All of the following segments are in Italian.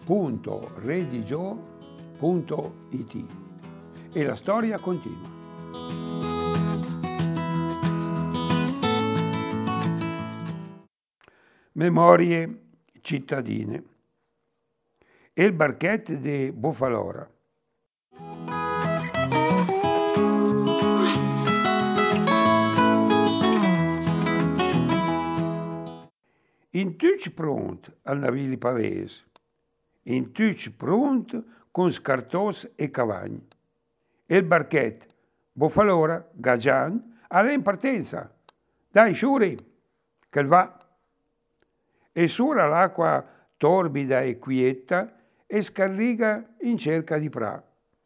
www.redigio.it e la storia continua. Memorie cittadine. El barquet de Bofalora. In tuc pronto al navili pavès, in tuc pronto con scartós e cavagn. El barquet Bofalora, Gagian, alla in partenza. Dai, sciuri, che va. E sura l'acqua torbida e quieta e scarriga in cerca di pra.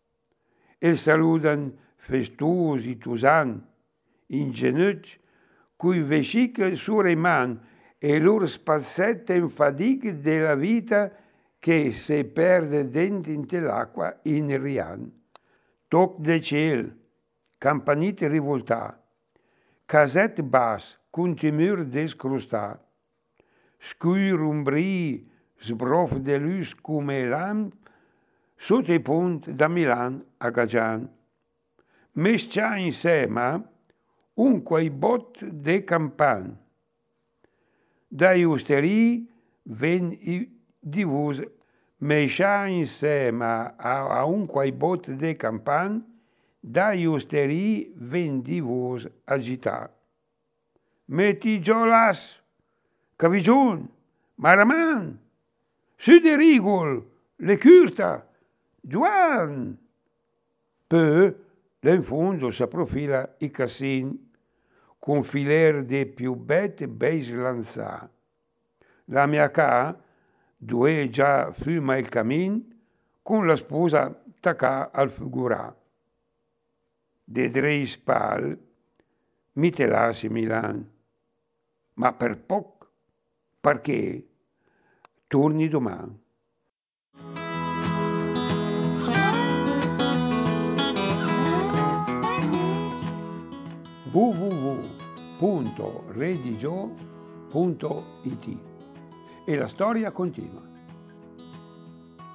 E saludan festuosi tusan, in genuig, cui vescic sura in man e lur spazzetta in fadig della vita che se perde dentro l'acqua in rian. Toc de ciel, campanite rivoltà, caset bas, cun timur descrostà, scur umbrii, sbrof de luz come lamp, sotto i pont da Milan a Gagian. Mescia insema un quai bot de campan. Dai usterii ven i divus mescia insema a un quai bot de campan, dai usterii ven divus agità. Metti giolas, Cavigiun, Maraman, su de rigol, le curta, Juan. Poi, là in fondo s'approfila i cassin, con filer de più bette beis lanzà. La mia ca, dove già fuma il camin, con la sposa tacà al figurà. De drei spal, mi te lasci Milan, ma per poc, perché torni domani. www.redigio.it e la storia continua.